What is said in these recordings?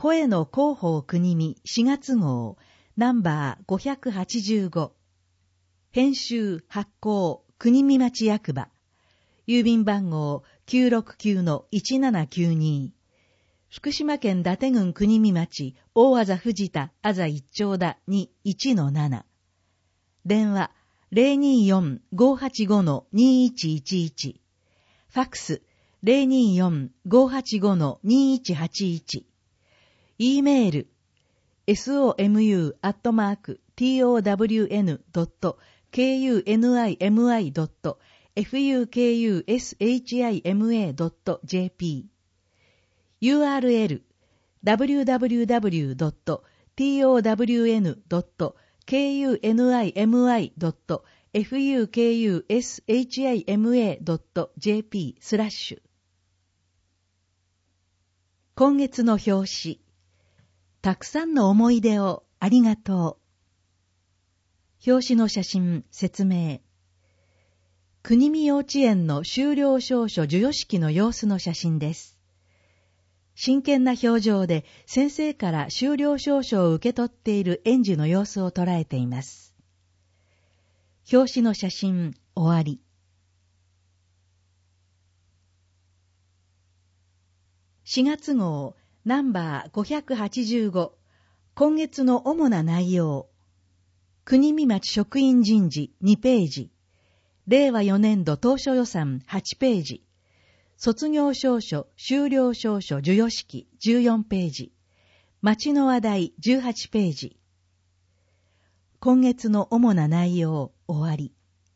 声の広報国見4月号ナンバー585編集発行国見町役場郵便番号 969-1792 福島県伊達郡国見町大字藤田あざ一丁田に 1-7 電話 024-585-2111 ファックス 024-585-2181 E メール somu@townimi.fukushima.jp URL www.townimi.fukushima.jp 今月の表紙たくさんの思い出をありがとう。表紙の写真、説明。国見幼稚園の修了証書授与式の様子の写真です。真剣な表情で先生から修了証書を受け取っている園児の様子を捉えています。表紙の写真、終わり。4月号ナンバー585今月の主な内容国見町職員人事2ページ令和4年度当初予算8ページ卒業証書修了証書授与式14ページ町の話題18ページ今月の主な内容終わり。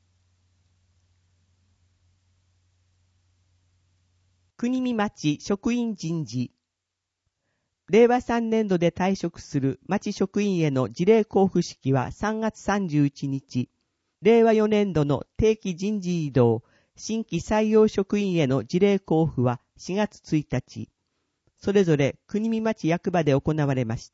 国見町職員人事令和3年度で退職する町職員への辞令交付式は3月31日、令和4年度の定期人事異動、新規採用職員への辞令交付は4月1日、それぞれ国見町役場で行われました。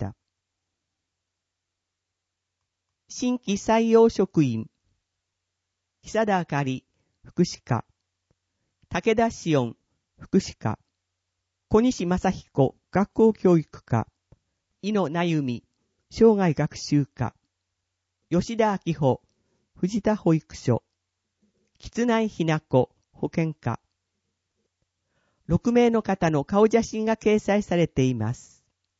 新規採用職員、久田あかり、福祉課、武田紫音、福祉課、小西正彦、学校教育課、井野なゆみ、生涯学習課、吉田明穂、藤田保育所、吉内ひな子、保健課。6名の方の顔写真が掲載されています。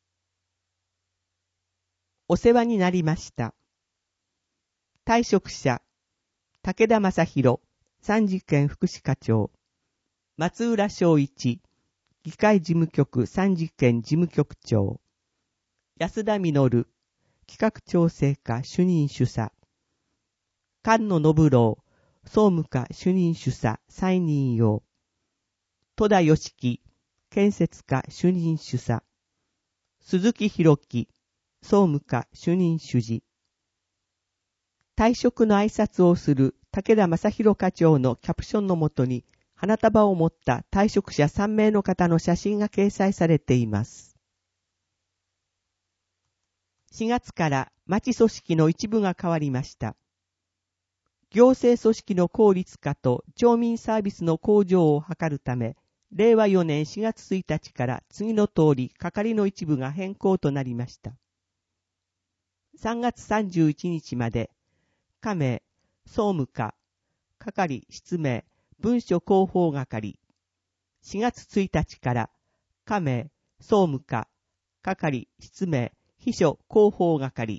お世話になりました。退職者、武田正宏、三次県福祉課長、松浦昭一、議会事務局三次県事務局長、安田実、企画調整課主任主査、菅野信郎、総務課主任主査再任用、戸田義樹、建設課主任主査、鈴木弘樹、総務課主任主事。退職の挨拶をする武田正宏課長のキャプションのもとに、花束を持った退職者3名の方の写真が掲載されています。4月から町組織の一部が変わりました。行政組織の効率化と町民サービスの向上を図るため、令和4年4月1日から次の通り係の一部が変更となりました。3月31日まで、課名、総務課、係失名、文書広報係。4月1日から、課名、総務課、係失名、秘書広報係。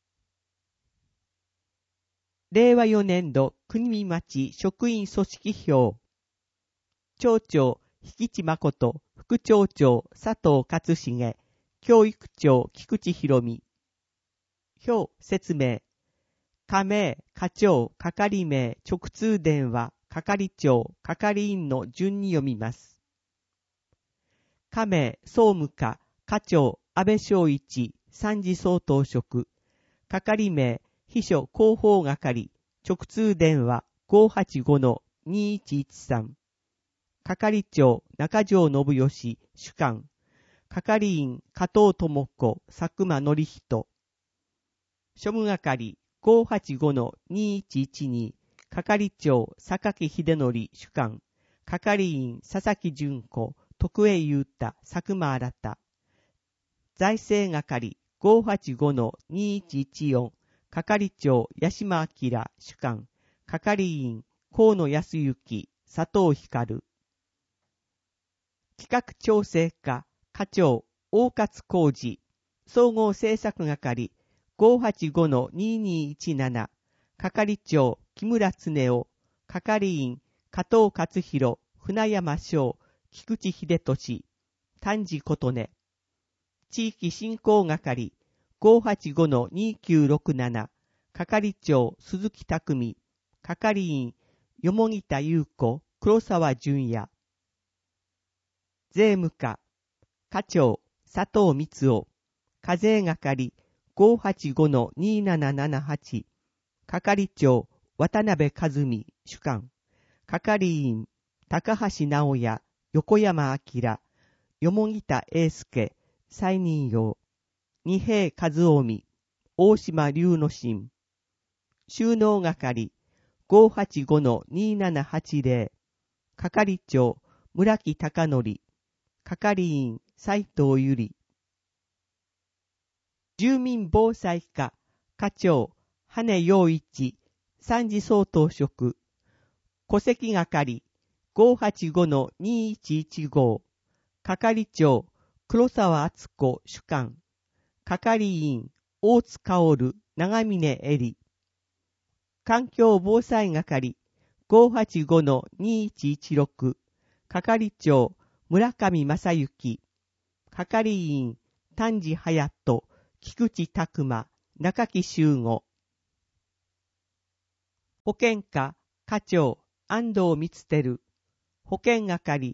令和4年度国見町職員組織表。町長、引地誠、副町長、佐藤勝重、教育長、菊池博美。表、説明。課名、課長、係名、直通電話、係長、係員の順に読みます。課名、総務課、課長、安倍昭一、参事総統職。係名、秘書広報係、直通電話 585-2113。係長、中条信義、主幹。係員、加藤智子、佐久間則人。庶務係、585-2112。係長、榊秀則、主幹。係員、佐々木純子、徳江優太、佐久間新。 財政係 585-2114 係長八島明主幹係員河野康之佐藤光企画調整課課長大勝浩二総合政策係 585-2217 係長木村恒夫係員加藤勝弘船山翔菊池秀俊丹治琴音地域振興係 585-2967 係長鈴木匠係員蓬田優子黒沢淳也税務課課長佐藤光夫課税係 585-2778 係長渡辺和美主幹係員高橋直也横山明蓬田英介再任用二平和臣大島龍之進収納係 585-2780 係長村木孝則係員斉藤由里住民防災課課長羽根洋一参事総統職戸籍係 585-2115 係長黒沢敦子主幹係員大津薫長峰恵里環境防災係 585-2116 係長村上正幸係員丹治隼人菊池拓馬中木修吾保健課課長安藤光輝保健係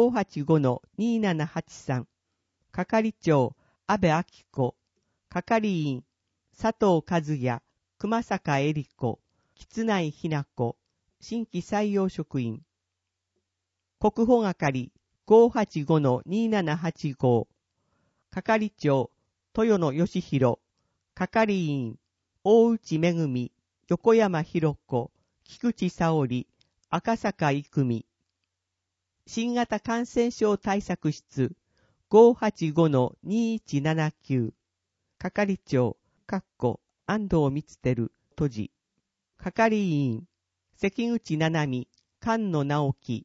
585-2783 係長安部明子係員佐藤和也熊坂恵里子橘内ひな子新規採用職員国保係 585-2785 係長豊野義弘係員大内恵横山弘子菊池沙織赤坂郁美新型感染症対策室 585-2179 係長安藤光輝都知係員関口七海菅野直樹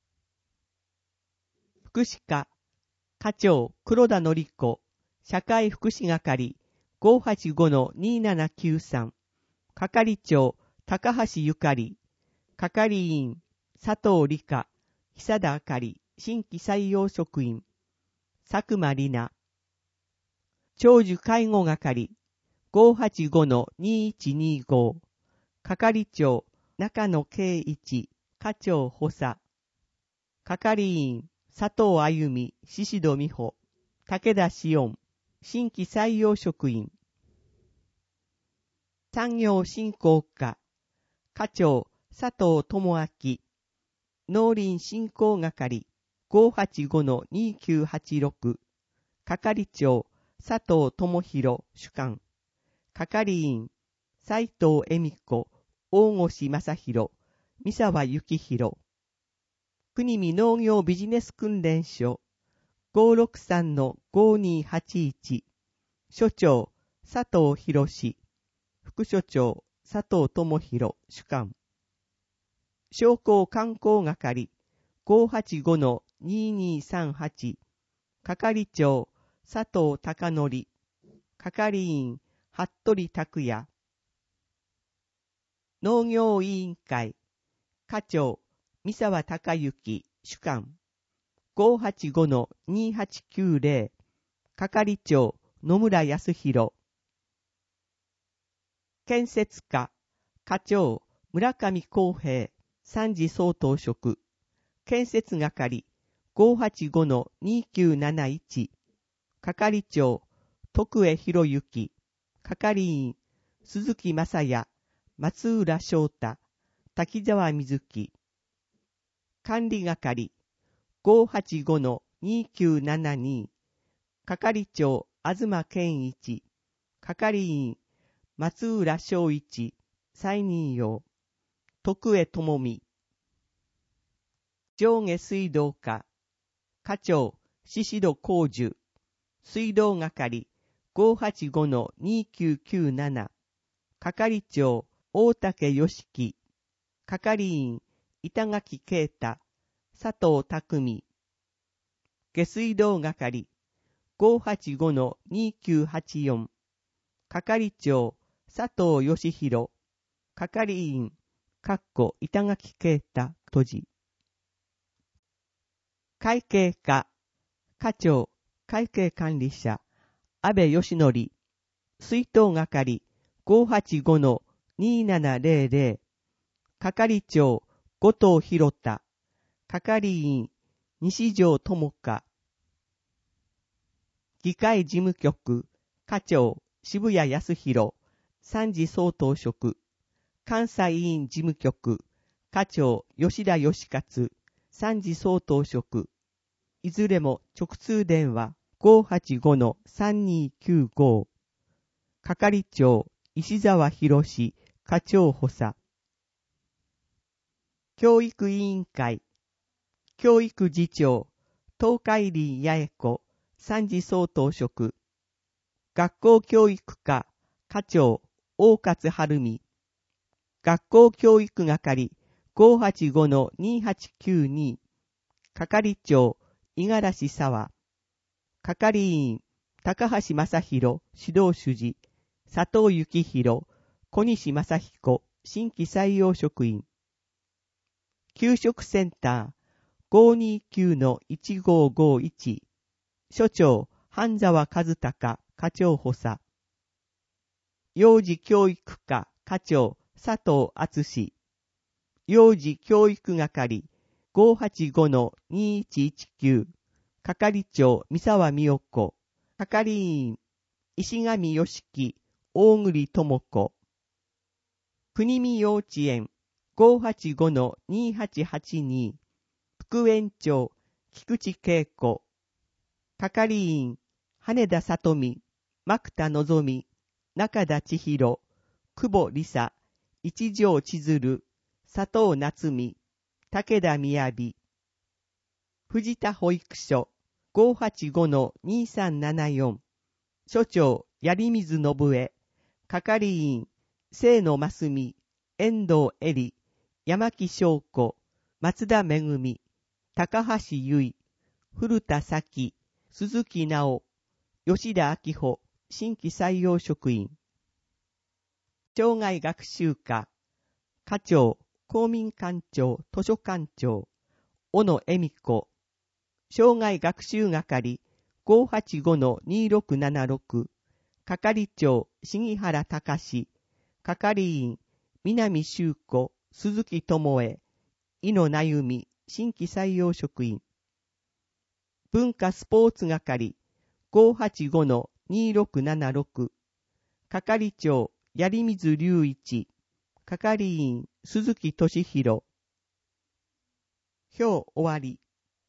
福祉課課長黒田典子社会福祉係 585-2793 係長高橋ゆかり係員佐藤理香久田あかり新規採用職員佐久間里奈長寿介護係 585-2125 係長中野圭一課長補佐係員佐藤あゆみ宍戸美穂武田紫音新規採用職員産業振興課課長佐藤智明農林振興係 585-2986 係長佐藤智弘主幹係員斉藤恵美子大越正弘三沢幸宏国見農業ビジネス訓練所 563-5281 所長佐藤博副所長佐藤智弘主幹商工観光係 585-2238 係長佐藤孝則係員服部拓也農業委員会課長三沢孝之主幹 585-2890 係長野村康弘建設課課長村上康平参事総統職建設係 585-2971 係長徳江博之係員鈴木正也松浦翔太滝沢瑞月管理係 585-2972 係長東健一係員松浦翔一再任用徳江智美上下水道課課長宍戸幸樹水道係 585-2997 係長大竹良樹、係員板垣啓太、佐藤匠、下水道係 585-2984 係長佐藤義弘、係員板垣啓太閉じ。会計課課長会計管理者安倍義則、水道係 585-2700 係長後藤弘太、係員西條智香、議会事務局課長渋谷康弘、参事総統職、監査委員事務局課長吉田義勝、参事総統職、いずれも直通電話 585-3295 係長石沢博課長補佐。教育委員会教育次長東海林八重子、参事総統職、学校教育課課長大勝晴美、学校教育係 585-2892 係長五十嵐沢、係員高橋正宏指導主事、佐藤幸宏、小西正彦新規採用職員。給食センター 529-1551 所長半沢和孝課長補佐。幼児教育課課長佐藤敦、幼児教育係 585-2119 係長三沢美代子、係員石上良樹、大栗智子。国見幼稚園 585-2882 副園長菊池恵子、係員羽田里美、牧田のぞみ、中田千尋、久保梨沙、一条千鶴、佐藤夏美、武田雅。藤田保育所 585-2374 所長槍水信江、係員清野真美、遠藤恵里、山木翔子、松田めぐみ、高橋由衣、古田咲、鈴木直、吉田明穂新規採用職員。障害学習課課長公民館長図書館長小野恵美子、障害学習係 585-2676 係長杉原隆、係員南修子、鈴木智恵、井野真由美新規採用職員。文化スポーツ係 585-2676 係長槍水隆一、係員鈴木俊弘。表終わり。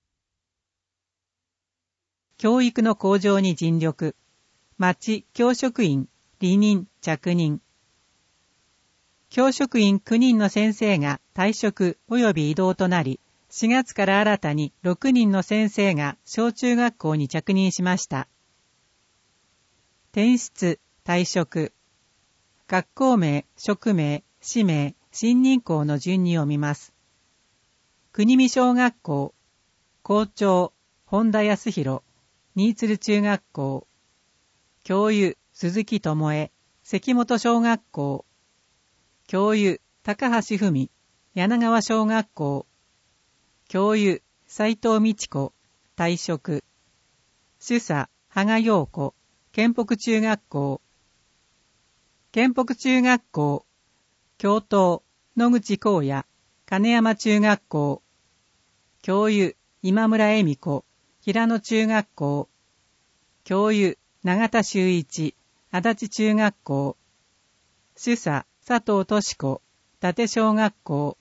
教育の向上に尽力。町教職員、離任、着任。教職員9人の先生が退職及び異動となり、4月から新たに6人の先生が小中学校に着任しました。転出、退職。学校名、職名、氏名、新任校の順に読みます。国見小学校、校長、本田康弘、新鶴中学校、教諭、鈴木智恵、関本小学校、教諭、高橋文、柳川小学校、教諭、斉藤美智子、退職、主査、羽賀陽子、県北中学校、県北中学校、教頭、野口光也、金山中学校、教諭、今村恵美子、平野中学校、教諭、永田修一、足立中学校、主査、佐藤俊子、伊達小学校。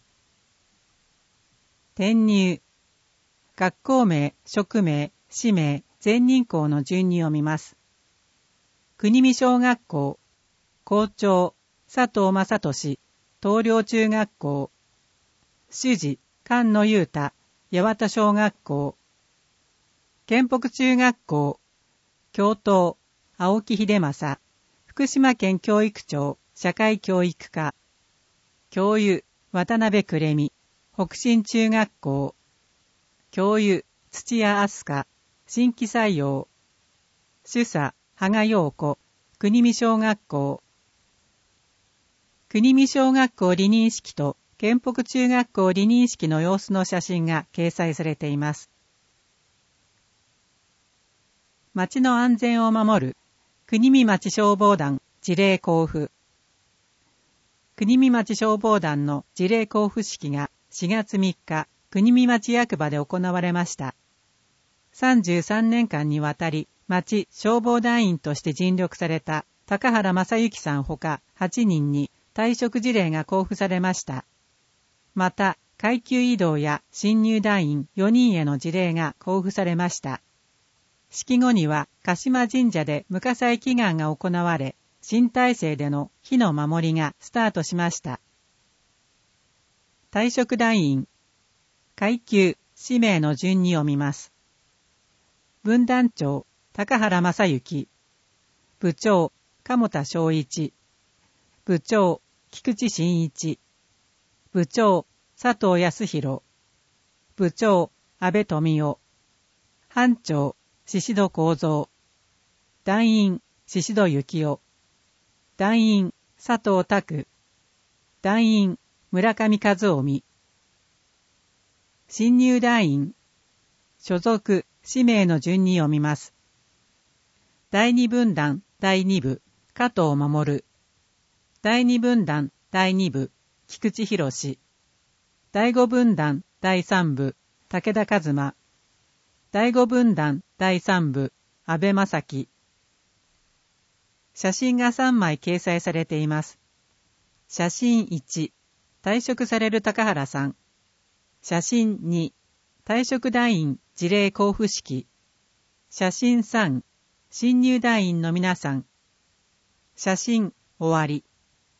転入。学校名、職名、氏名、前任校の順に読みます。国見小学校、校長、佐藤正俊、東陵中学校。主事、菅野裕太、八幡小学校。県北中学校、 教頭、青木秀正、福島県教育庁社会教育課、教諭、渡辺久美、北進中学校、教諭、土屋飛鳥、新規採用、主査、羽賀陽子、国見小学校、国見小学校離任式と県北中学校離任式の様子の写真が掲載されています。町の安全を守る国見町消防団辞令交付。国見町消防団の辞令交付式が4月3日、国見町役場で行われました。33年間にわたり町消防団員として尽力された高原正幸さんほか8人に退職辞令が交付されました。また、階級異動や新入団員4人への辞令が交付されました。式後には鹿島神社で無火災祈願が行われ、新体制での火の守りがスタートしました。退職団員、階級、氏名の順に読みます。分団長、高原正幸、部長、鴨田昭一、部長、菊池真一、部長、佐藤康弘、部長、安倍富夫、班長、宍戸幸三、団員、宍戸幸夫、団員、佐藤拓、団員、村上和臣、新入団員、所属、氏名の順に読みます。第二分団第2部、加藤守、第二分団第2部、菊池博、第5分団第3部、武田和馬、第5分団第3部、安倍正樹。写真が3枚掲載されています。写真1、退職される高原さん。写真2、退職団員辞令交付式。写真3、新入団員の皆さん。写真終わり。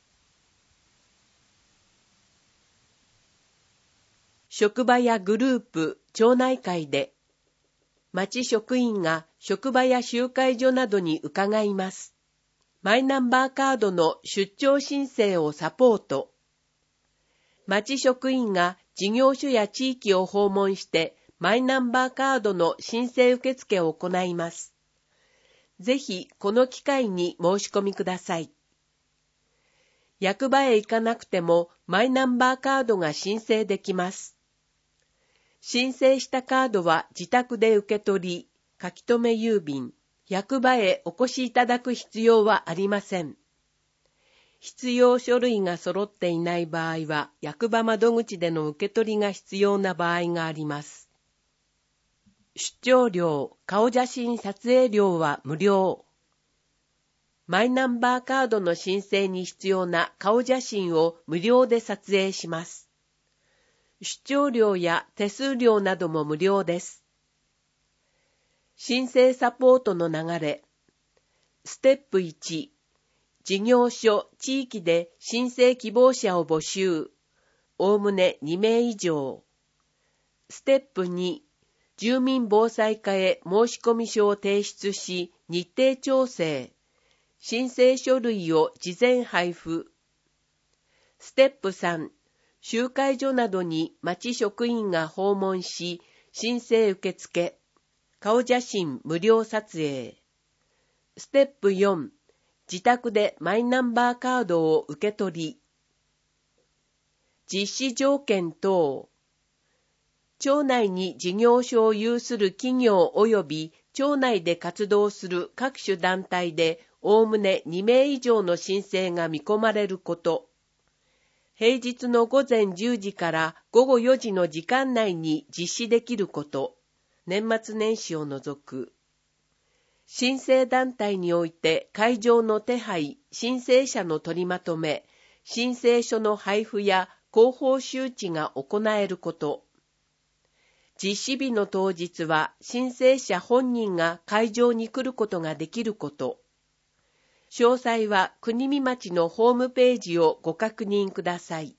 職場やグループ、町内会で、町職員が職場や集会所などに伺います。マイナンバーカードの出張申請をサポート。町職員が事業所や地域を訪問してマイナンバーカードの申請受付を行います。ぜひこの機会に申し込みください。役場へ行かなくてもマイナンバーカードが申請できます。申請したカードは自宅で受け取り、書き留め郵便、役場へお越しいただく必要はありません。必要書類が揃っていない場合は、役場窓口での受け取りが必要な場合があります。出張料、顔写真撮影料は無料。マイナンバーカードの申請に必要な顔写真を無料で撮影します。出張料や手数料なども無料です。申請サポートの流れ。ステップ1、事業所、地域で申請希望者を募集。おおむね2名以上。ステップ2、住民防災課へ申込書を提出し、日程調整。申請書類を事前配布。ステップ3、集会所などに町職員が訪問し、申請受付、顔写真無料撮影。ステップ4、自宅でマイナンバーカードを受け取り。実施条件等。町内に事業所を有する企業及び町内で活動する各種団体でおおむね2名以上の申請が見込まれること。平日の午前10時から午後4時の時間内に実施できること。年末年始を除く。申請団体において会場の手配、申請者の取りまとめ、申請書の配布や広報周知が行えること。実施日の当日は申請者本人が会場に来ることができること。詳細は国見町のホームページをご確認ください。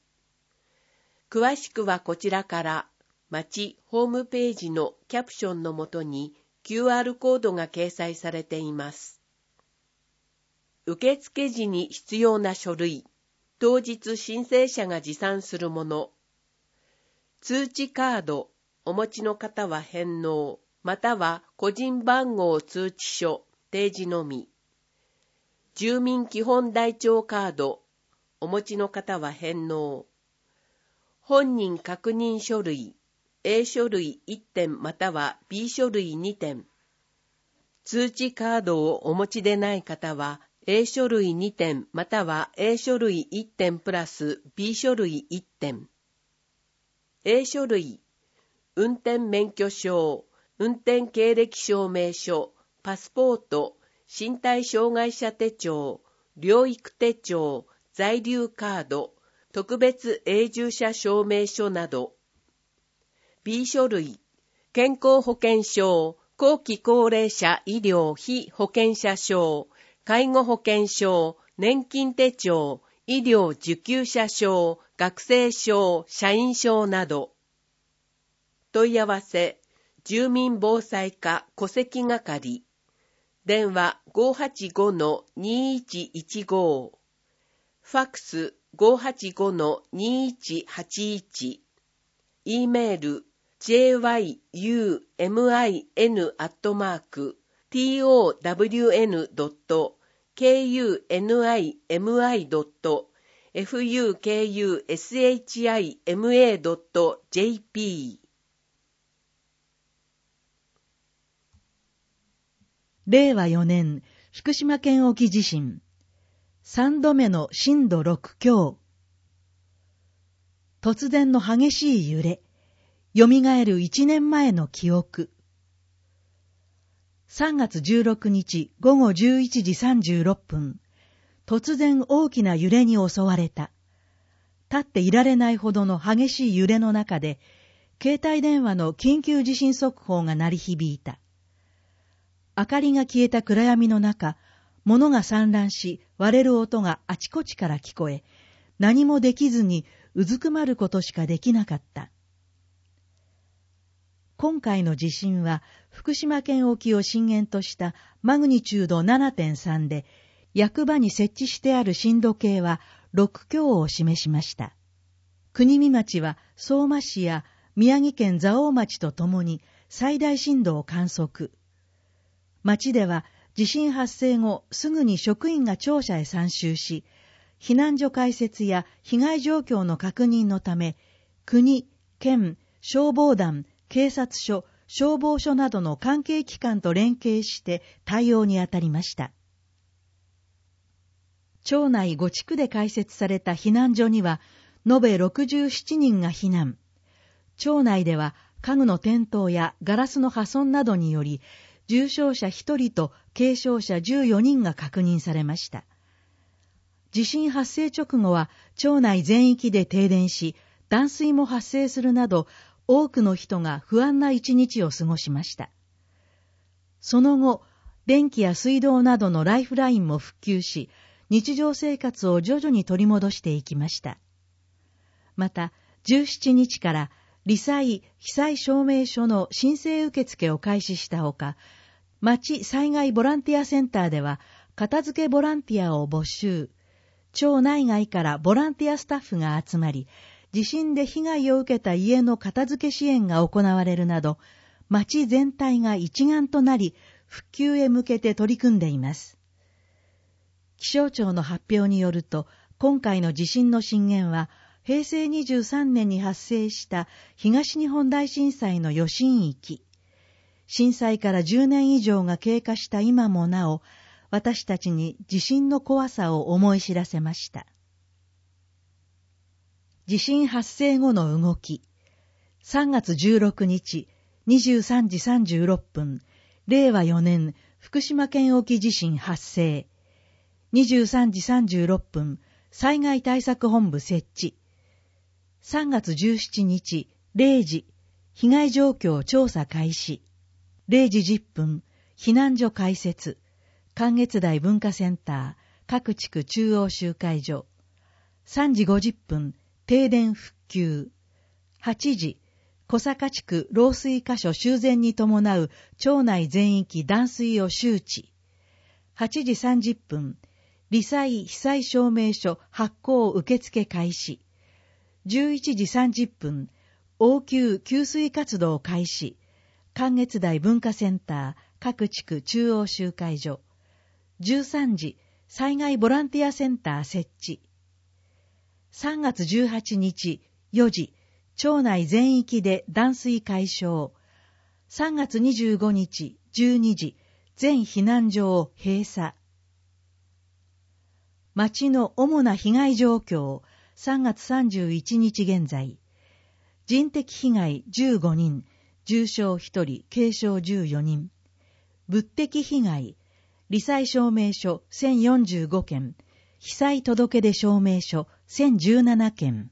詳しくはこちらから町ホームページのキャプションのもとに QR コードが掲載されています。受付時に必要な書類、当日申請者が持参するもの、通知カード、お持ちの方は返納、または個人番号通知書、提示のみ。住民基本台帳カード、お持ちの方は返納。本人確認書類、A 書類1点または B 書類2点。通知カードをお持ちでない方は、A 書類2点または A 書類1点プラス B 書類1点。A 書類、運転免許証、運転経歴証明書、パスポート、身体障害者手帳、療育手帳、在留カード、特別永住者証明書など。B 書類、健康保険証、後期高齢者医療費保険者証、介護保険証、年金手帳、医療受給者証、学生証、社員証など。問い合わせ、住民防災課戸籍係。電話 585-2115。ファックス 585-2181。E メール jyun@town.fukushima.jp。 令和4年福島県沖地震3度目の震度6強。突然の激しい揺れ、よみがえる1年前の記憶。3月16日午後11時36分、突然大きな揺れに襲われた。立っていられないほどの激しい揺れの中で、携帯電話の緊急地震速報が鳴り響いた。明かりが消えた暗闇の中、物が散乱し、割れる音があちこちから聞こえ、何もできずにうずくまることしかできなかった。今回の地震は福島県沖を震源としたマグニチュード 7.3 で、役場に設置してある震度計は6強を示しました。国見町は相馬市や宮城県蔵王町とともに最大震度を観測。町では地震発生後すぐに職員が庁舎へ参集し、避難所開設や被害状況の確認のため、国、県、消防団、警察署、消防署などの関係機関と連携して対応に当たりました。町内5地区で開設された避難所には、延べ67人が避難。町内では家具の転倒やガラスの破損などにより、重傷者1人と軽傷者14人が確認されました。地震発生直後は町内全域で停電し、断水も発生するなど、多くの人が不安な一日を過ごしました。その後、電気や水道などのライフラインも復旧し、日常生活を徐々に取り戻していきました。また、17日から罹災・被災証明書の申請受付を開始したほか、町災害ボランティアセンターでは、片付けボランティアを募集。町内外からボランティアスタッフが集まり、地震で被害を受けた家の片付け支援が行われるなど、町全体が一丸となり、復旧へ向けて取り組んでいます。気象庁の発表によると、今回の地震の震源は、平成23年に発生した東日本大震災の余震域。震災から10年以上が経過した今もなお、私たちに地震の怖さを思い知らせました。地震発生後の動き。3月16日、23時36分、令和4年、福島県沖地震発生。23時36分、災害対策本部設置。3月17日、0時、被害状況調査開始。0時10分、避難所開設。関越台文化センター、各地区中央集会所。3時50分、停電復旧。8時、 小坂地区漏水箇所修繕に伴う町内全域断水を周知。8時30分、罹災被災証明書発行受付開始。11時30分、応急給水活動開始。関越台文化センター各地区中央集会所。13時、災害ボランティアセンター設置。3月18日4時、町内全域で断水解消。3月25日12時、全避難所を閉鎖。町の主な被害状況、3月31日現在。人的被害15人、重傷1人、軽傷14人。物的被害、罹災証明書1045件、被災届出証明書1017件。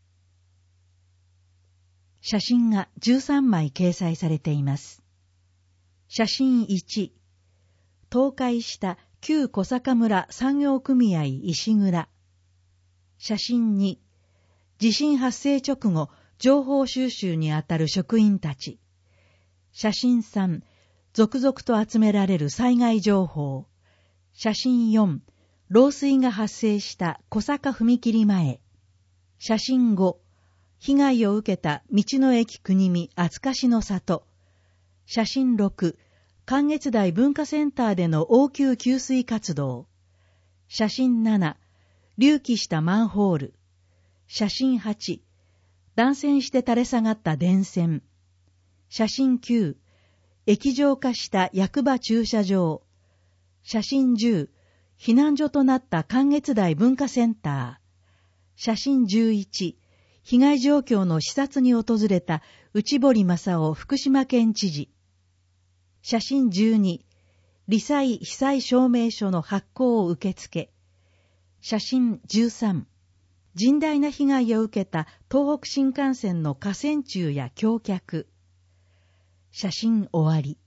写真が13枚掲載されています。写真1、倒壊した旧小坂村産業組合石蔵。写真2、地震発生直後、情報収集にあたる職員たち。写真3、続々と集められる災害情報。写真4、漏水が発生した小坂踏切前。写真5、被害を受けた道の駅国見厚かしの里。写真6、関越台文化センターでの応急給水活動。写真7、隆起したマンホール。写真8、断線して垂れ下がった電線。写真9、液状化した役場駐車場。写真10、避難所となった関越台文化センター。写真11、被害状況の視察に訪れた内堀正夫福島県知事。写真12、罹災被災証明書の発行を受付。写真13、甚大な被害を受けた東北新幹線の架線柱や橋脚。写真終わり。